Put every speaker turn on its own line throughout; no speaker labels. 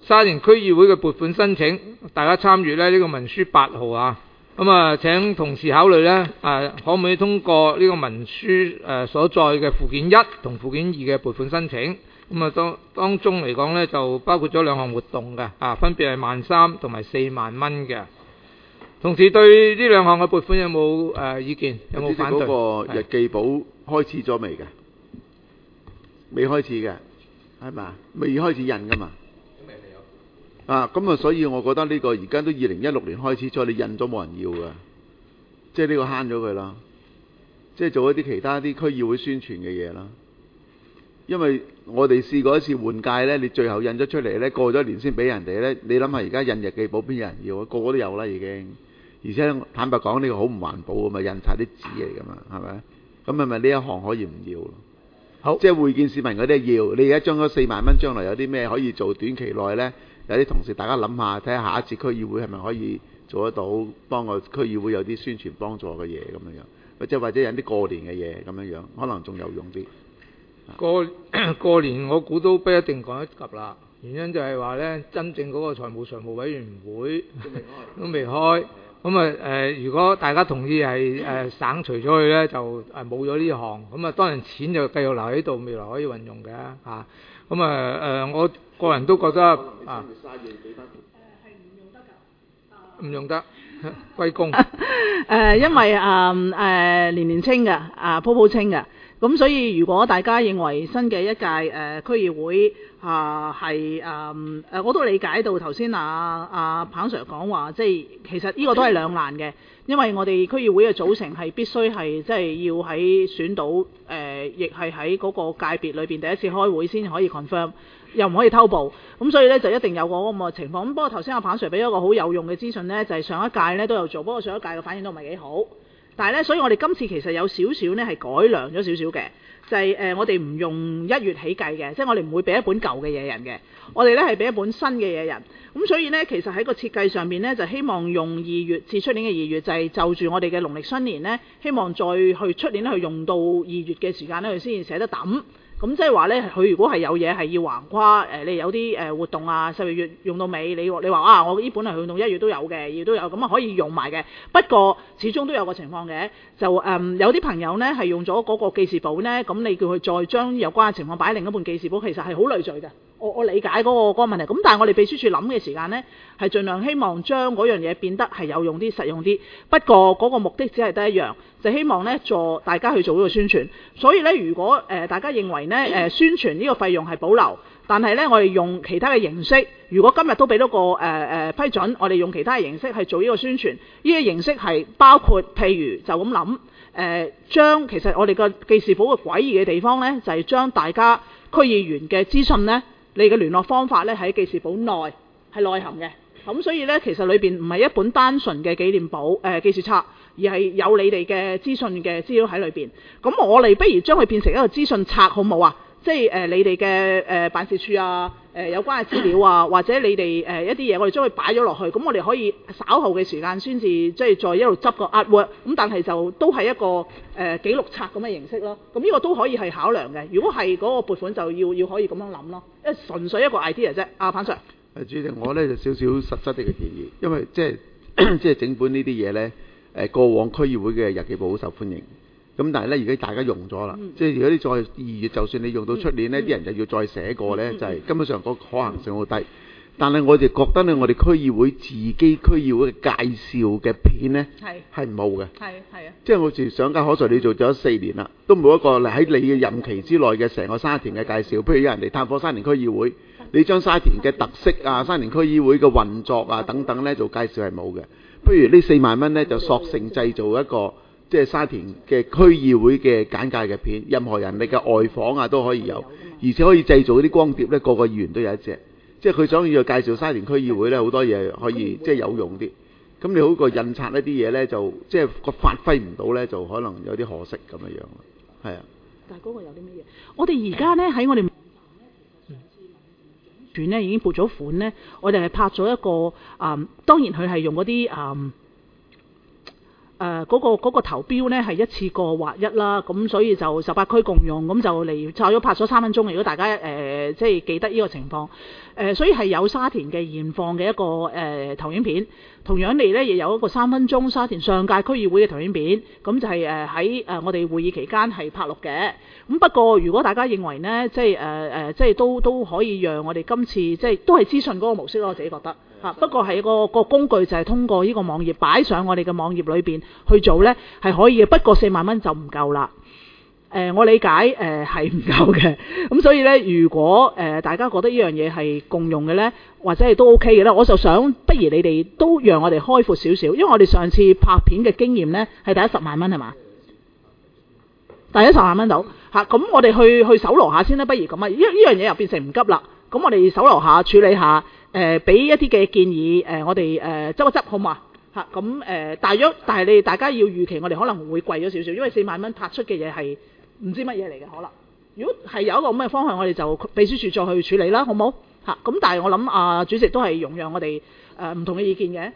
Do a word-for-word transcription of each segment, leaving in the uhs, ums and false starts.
沙田區議會嘅撥款申請，大家參與咧呢個文書八號啊。咁啊，請同事考慮咧，誒可唔可以通過呢個文書誒所載嘅附件一同附件二嘅撥款申請？咁啊，當當中嚟講咧，就包括咗兩項活動嘅，啊分別係萬三同埋四萬蚊嘅。同時對呢兩項嘅撥款有冇誒意見？有冇反對？
嗰個日記簿開始咗未嘅？未開始嘅，係嘛？未開始印噶嘛？啊，咁啊，所以我覺得呢個而家都二零一六年開始咗，你印咗冇人要噶，即係呢個慳咗佢啦，即係做一啲其他啲區議會宣傳嘅嘢啦。因為我哋試過一次換屆呢，你最後印咗出嚟呢，過咗一年先俾人哋呢。你諗下而家印日記簿邊有人要啊？個個都有啦已經，而且坦白講呢個好唔環保啊嘛，印晒啲紙嚟噶嘛，係咪？咁係咪呢一行可以唔要咯？好，即係會見市民嗰啲要，你而家將嗰四萬蚊將來有啲咩可以做？短期內呢，有啲同事大家諗下，睇下下一次區議會係咪可以做得到，幫個區議會有啲宣傳幫助嘅嘢咁樣樣，或者或者引啲過年嘅嘢咁樣樣，可能仲有用啲。
過過年我估都不一定趕得及啦，原因就係話呢，真正嗰個財務常務委員會都未開，咁啊誒，如果大家同意係誒、呃、省除咗佢呢，就誒冇咗呢項，咁啊當然錢就繼續留喺度，未來可以運用嘅嚇。咁啊誒，我個人都覺得啊，唔用得，歸公。
誒，因為啊誒、呃、年年清嘅，啊鋪鋪清嘅。咁所以如果大家認為新嘅一屆誒、呃、區議會啊係誒誒，我都理解到頭先啊啊彭 Sir 講話，即係其實呢個都係兩難嘅，因為我哋區議會嘅組成係必須係即係要喺選到誒，亦係喺嗰個界別裏邊第一次開會先可以 confirm， 又唔可以偷步，咁所以咧就一定有個咁嘅情況。咁不過頭先阿彭 Sir 俾咗個好有用嘅資訊咧，就係、是、上一屆咧都有做，不過上一屆嘅反應都唔係幾好。但係咧，所以我哋今次其實有少少咧係改良咗少少嘅，就係、是、誒、呃、我哋唔用一月起計嘅，即係我哋唔會俾一本舊嘅嘢人嘅，我哋咧係俾一本新嘅嘢人。咁所以咧，其實喺個設計上面咧，就希望用二月至出年嘅二月，就係、是、就住我哋嘅農曆新年咧，希望再去出年去用到二月嘅時間咧，佢先至捨得抌。咁即係話咧，佢如果係有嘢係要橫跨誒、呃，你有啲誒、呃、活動啊，十二月用到尾，你你話啊，我呢本係用到一月都有嘅，亦都有咁啊可以用埋嘅。不過始終都有個情況嘅，就誒、嗯、有啲朋友咧係用咗嗰個記事簿咧，咁你叫佢再將有關嘅情況擺喺另一本記事簿，其實係好累贅嘅。我我理解嗰、嗰個嗰個問題，咁但係我哋秘書處諗嘅時間呢，係盡量希望將嗰樣嘢變得係有用啲、實用啲。不過嗰個目的只係得一樣，就希望呢助大家去做呢個宣傳。所以呢，如果誒、呃、大家認為呢誒、呃、宣傳呢個費用係保留，但係呢我哋用其他嘅形式，如果今日都俾到個誒誒、呃、批准，我哋用其他嘅形式去做呢個宣傳。呢個形式係包括譬如就咁諗誒，將其實我哋個記事簿嘅詭異嘅地方呢，就係、是、將大家區議員嘅資訊呢。你嘅聯絡方法咧喺記事簿內係內含嘅，咁所以咧其實裏邊唔係一本單純嘅紀念簿誒、呃、記事冊，而係有你哋嘅資訊嘅資料喺裏邊。咁我哋不如將佢變成一個資訊冊好冇啊？即係誒、呃、你哋嘅誒辦事處啊，誒、呃、有關嘅資料啊，或者你哋誒、呃、一啲嘢，我哋將佢擺咗落去，咁我哋可以稍後嘅時間先至即係再一路執個 artwork，咁但係就都係一個誒、呃、記錄冊咁嘅形式咯。咁呢個都可以係考量嘅。如果係嗰個撥款就要要可以咁樣諗咯，因為純粹一個 idea 啫。阿彭 Sir，
誒主席，我咧就少少實質啲嘅建議，因為即係即係整本呢啲嘢咧，誒過往區議會嘅日記簿好受歡迎。咁但係咧，而家大家用咗啦，嗯、即係如果你再二月，就算你用到出年呢啲、嗯、人就要再寫過咧，嗯、就係根本上個可行性好低。但係我哋覺得咧，我哋區議會自己區議會嘅介紹嘅片咧，係係冇嘅，係係啊，即係好似上屆可在你做咗四年啦，都冇一個喺你嘅任期之內嘅成個沙田嘅介紹。譬如有人嚟探訪沙田區議會，你將沙田嘅特色啊、沙田區議會嘅運作啊等等咧做介紹係冇嘅。不如呢四萬蚊咧就索性製造一個。即係沙田嘅區議會嘅簡介嘅片，任何人你嘅外訪啊都可以有，而且可以製造啲光碟咧，個個議員都有一隻。即係佢想要介紹沙田區議會咧，好多嘢可以即係有用啲。咁你好過印刷一啲嘢咧，就即係個發揮唔到咧，就可能有啲可惜咁樣樣。係啊。
但係嗰個有啲咩嘢？我哋而家咧喺我哋轉咧已經撥咗款咧，我哋係拍咗一個啊、嗯，當然佢係用嗰啲啊。 誒嗰個嗰個投標呢係一次過劃一啦，咁所以就十八區共用，咁就嚟就咗拍咗三分鐘。如果大家誒、呃、即係記得呢個情況，誒、呃、所以係有沙田嘅現況嘅一個誒、呃、投影片，同樣嚟呢亦有一個三分鐘沙田上屆區議會嘅投影片，咁就係誒喺誒我哋會議期間係拍錄嘅。咁不過如果大家認為呢，即係誒誒即係都都可以讓我哋今次即係都係資訊嗰個模式咯，我自己覺得。啊！不過係個個工具就係通過呢個網頁擺上我哋嘅網頁裏邊去做呢係可以嘅。不過四萬蚊就唔夠啦。誒、呃，我理解誒係唔夠嘅。咁所以呢，如果誒、呃、大家覺得呢樣嘢係共用嘅呢，或者係都 OK 嘅呢，我就想不如你哋都讓我哋開闊少少，因為我哋上次拍片嘅經驗呢係第一十萬蚊係嘛？第一十萬蚊到嚇，咁、啊、我哋去去搜羅下先啦。不如咁啊，呢呢樣嘢又變成唔急啦。咁我哋搜羅下處理下。誒俾、呃、一啲嘅建議，誒、呃、我哋誒、呃、執一執好嘛嚇，咁誒大約，但係你大家要預期，我哋可能會貴咗少少，因為四萬蚊拍出嘅嘢係唔知乜嘢嚟嘅可能。如果係有一個咁嘅方向，我哋就秘書處再去處理啦，好冇嚇？咁、啊、但係我諗啊，主席都係容讓我哋誒唔同嘅意見嘅。誒、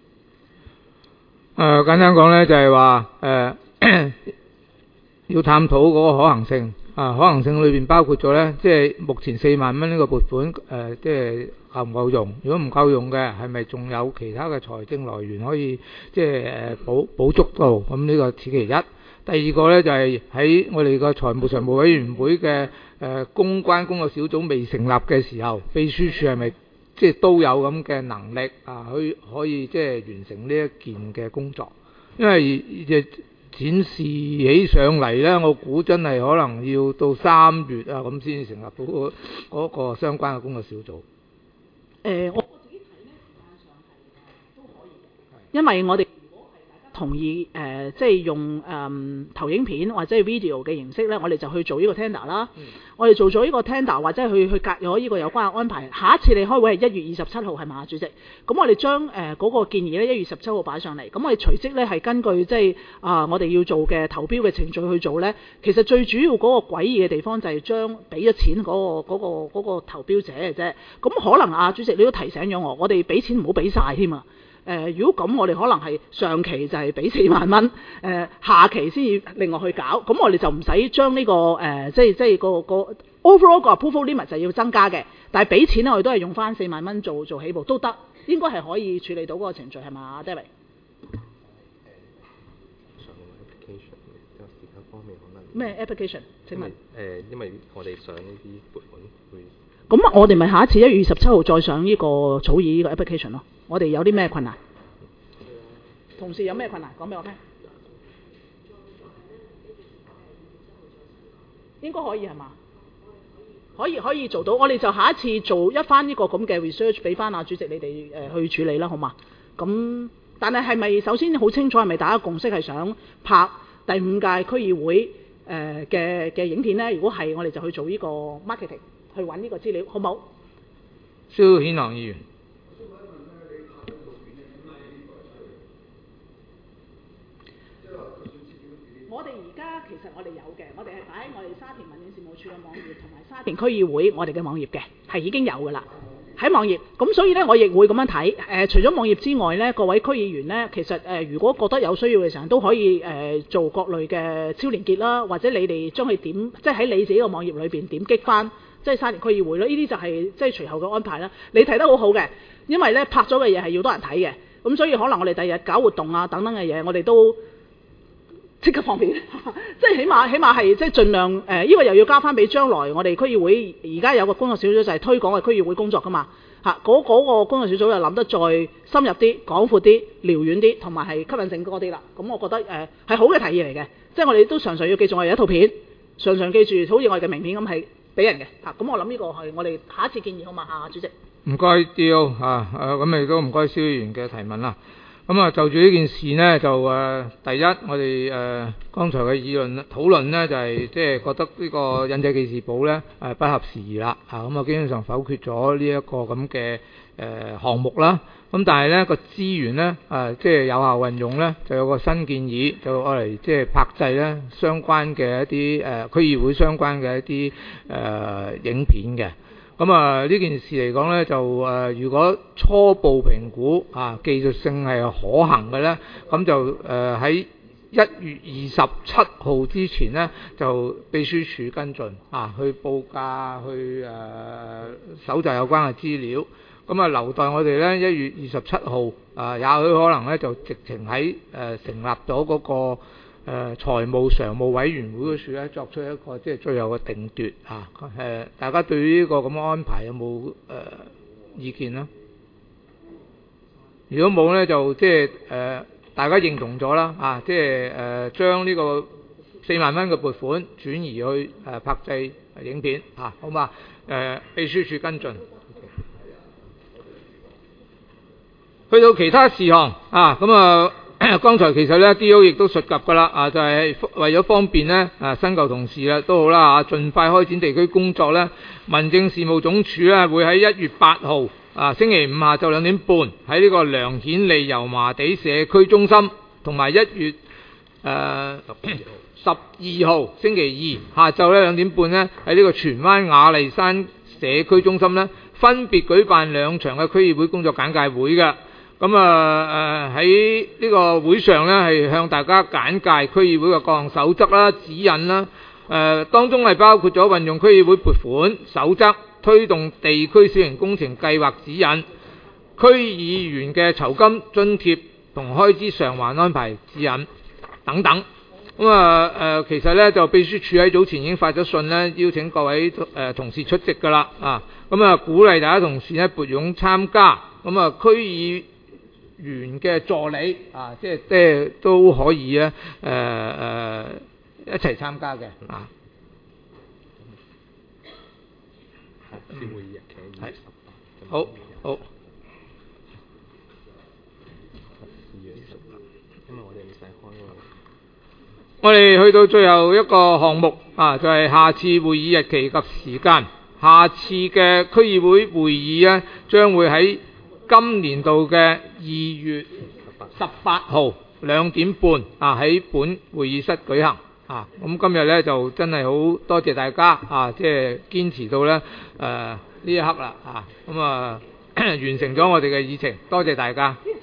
呃、簡單講咧，就係話誒要探討嗰個可行性啊，可行性裏邊包括咗咧，即係目前四萬蚊呢個撥款誒、呃，即係。夠唔夠用？如果唔夠用嘅，係咪仲有其他嘅財政來源可以即係誒補補足到？咁呢個此其一。第二個呢，就係、是、喺我哋個財務常務委員會嘅誒、呃、公關工作小組未成立嘅時候，秘書處係咪即係都有咁嘅能力啊？去可以即係完成呢一件嘅工作？因為誒展示起上嚟呢，我估真係可能要到三月啊咁先至成立到嗰、那個相關嘅工作小組。
誒、呃，我自己睇呢，時間上係都可以嘅，因為我哋如果係大家同意誒、呃，即係用誒、呃、投影片或者係 video 嘅形式咧，我哋就去做呢個 tender 啦。嗯、我哋做咗呢個 tender 或者去去隔咗呢個有關嘅安排。下一次你開會係一月二十七號係嘛，主席？咁我哋將誒嗰個建議咧一月十七號擺上嚟，咁我哋隨即咧係根據即係啊、呃、我哋要做嘅投標嘅程序去做咧。其實最主要嗰個詭異嘅地方就係將俾咗錢嗰、嗰個嗰、嗰個嗰個、投標者嘅啫。咁可能啊，主席你都提醒咗我，我哋俾錢唔好俾晒添啊。誒、呃，如果咁，我哋可能係上期就係俾四萬蚊，誒、呃、下期先至另外去搞，咁我哋就唔使將呢個誒、呃，即係即係個個 overall 個 approval limit 就要增加嘅，但係俾錢咧，我哋都係用翻四萬蚊做做起步都得，應該係可以處理到嗰個程序係嘛 ，David？咩 application？ 請問？誒、
呃，因為我哋上呢啲撥款會。
咁我哋咪下一次一月二十七號再上呢個草擬呢個 application 咯。我哋有啲咩困難？同事有咩困難？講俾我聽。應該可以係嘛？可以可以做到。我哋就下一次做一番呢個咁嘅 research 俾翻阿主席你哋誒、呃、去處理啦，好嘛？咁但係係咪首先好清楚係咪大家共識係想拍第五屆區議會誒嘅嘅影片呢？如果係，我哋就去做呢個 marketing。去揾呢個資料，好冇？
蕭顯朗議員，
我哋而家其實我哋有嘅，我哋係擺喺我哋沙田民政事務處嘅網頁同埋沙田區議會我哋嘅網頁嘅，係已經有㗎啦，喺網頁。咁所以呢，我亦會咁樣睇。誒、呃，除咗網頁之外呢，各位區議員呢，其實誒、呃，如果覺得有需要嘅時候，都可以誒、呃、做各類嘅超連結啦，或者你哋將佢點，即係喺你自己個網頁裏邊點擊翻。即係沙田區議會咯，呢啲就係即係隨後嘅安排啦。你睇得好好嘅，因為咧拍咗嘅嘢係要多人睇嘅，咁所以可能我哋第日搞活動啊等等嘅嘢，我哋都即刻方便，即係起碼起碼係即係盡量誒，呢、呃這個又要交翻俾將來我哋區議會而家有個工作小組就係推廣嘅區議會工作噶嘛嚇，嗰、啊那個工作小組就諗得再深入啲、廣闊啲、遼遠啲，同埋係吸引性多啲啦。咁我覺得誒係、呃、好嘅提議嚟嘅，即係我哋都常常要記住我哋一套片，常常記住好似我哋嘅名片咁係。俾人嘅嚇，咁、啊、我諗呢個係我哋下一次建議好嘛嚇，主席。唔該，
吊嚇誒，咁亦都唔該蕭議員嘅提問啦。咁啊，就住呢件事呢，就誒、呃、第一，我哋誒、呃、剛才嘅議論討論呢，就係即係覺得呢個印製記事簿呢誒、呃、不合時宜啦嚇，咁啊基本上否決咗呢一個咁嘅誒項目啦。咁但係呢個資源呢，誒即係有效運用呢，就有個新建議，就攞嚟即係拍製呢相關嘅一啲誒、呃、區議會相關嘅一啲誒、呃、影片嘅。咁咁啊呢件事嚟講呢，就誒、呃、如果初步評估啊技術性係可行嘅呢，咁就誒喺一月二十七號之前呢，就秘書處跟進啊，去報價，去誒搜集有關嘅資料。咁啊留待我哋呢，一月二十七號啊，也許可能呢，就直情喺誒、呃、成立咗嗰、那個誒、呃、財務常務委員會嗰處咧，作出一個即係最後嘅定奪啊。誒，大家對於呢個咁嘅安排有冇誒、呃、意見呢？如果冇呢，就即係誒大家認同咗啦啊，即係誒將呢個四萬蚊嘅撥款轉移去誒、呃、拍製影片啊，好嘛？誒、呃、秘書處跟進。去到其他事項啊，咁啊，剛才其實咧 D O 亦都述及㗎啦，啊就係、是、為咗方便咧啊新舊同事啦都好啦啊，盡快開展地區工作咧，民政事務總署咧會喺一月八號啊星期五下晝兩點半喺呢個梁顯利油麻地社區中心，同埋一月誒十二號星期二下晝咧兩點半咧喺呢個荃灣雅麗珊社區中心咧分別舉辦兩場嘅區議會工作簡介會嘅。咁啊誒喺呢個會上咧係向大家簡介區議會嘅各項守則啦、指引啦，誒、呃、當中係包括咗運用區議會撥款守則、推動地區小型工程計劃指引、區議員嘅酬金津貼同開支償還安排指引等等。咁啊誒其實咧就秘書處喺早前已經發咗信咧，邀請各位誒、呃、同事出席㗎啦啊，咁啊鼓勵大家同事咧撥冗參加，咁啊區議員嘅助理啊，即係即係都可以咧，誒、呃、誒、呃、一齊參加嘅啊。
係會議日期二月十八。
好，好。
二月十八，因為我哋唔使開喎。
我哋去到最後一個項目啊，就係、是、下次會議日期及時間。下次嘅區議會會議咧，將會喺今年度嘅二月十八號兩點半啊，喺本會議室舉行啊。咁今日咧就真係好多謝大家啊，即係堅持到咧誒呢一刻啦啊，咁啊完成咗我哋嘅議程，多謝大家。